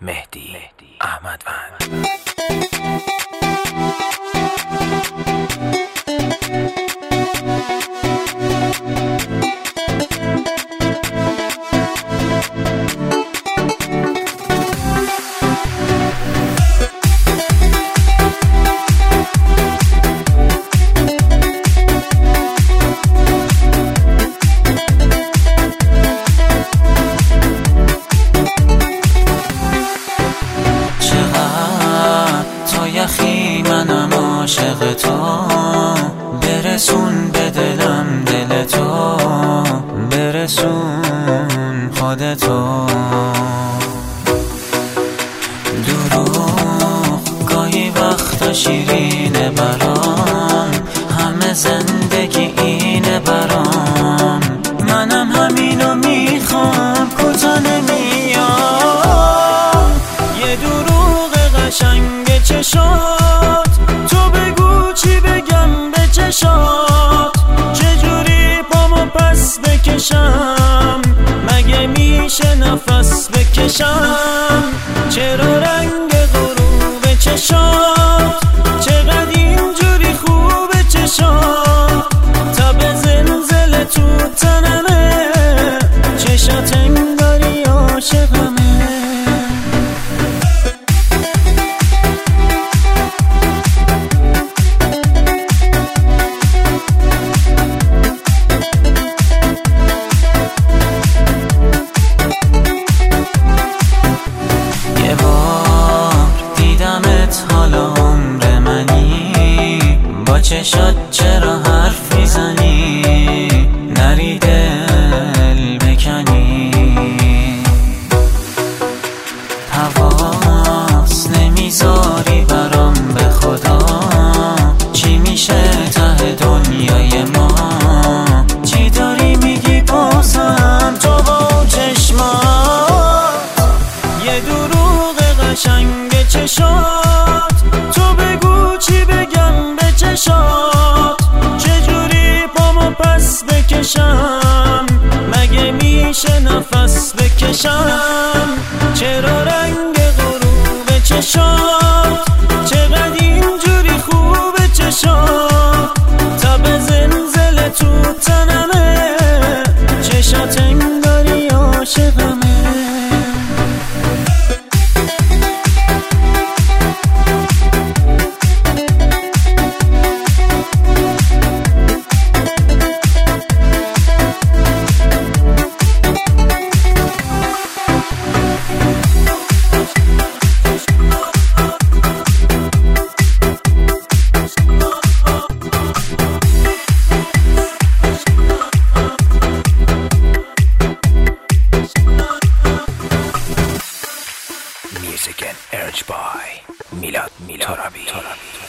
مهدی احمدوند. منم عاشق تو، برسون به دلم دل تو، برسون خودتو. دروغ گاهی وقتا شیرینه برام، همه زندگی اینه برام. منم همینو میخوام، کوتا نمیام. یه دروغ قشنگ چشات، تو بگو چی بگم به چشات. چجوری پامو پس بکشم، مگه میشه نفس بکشم؟ چرا رنگ غروب چشات چقدر اینجوری خوبه چشات؟ تب زلزله تو تنمه، چشات انگاری عاشقمه. حالا عمر منی، با چشات چرا حرف میزنی؟ نری دل بکنی. حواس نمیذاری برام به خدا، چی میشه ته دنیای ما؟ چی داری میگی بازم تو با چشمات؟ یه دروغ قشنگ چشات، تو بگو چی بگم به چشات. چجوری پامو پس بکشم، مگه میشه نفس بکشم؟ چرا رنگ غروب چشات چقدر اینجوری خوبه چشات؟ تب زلزله تو تنمه، چشات انگاری عاشقمه. Music and Urge by Milad Torabi.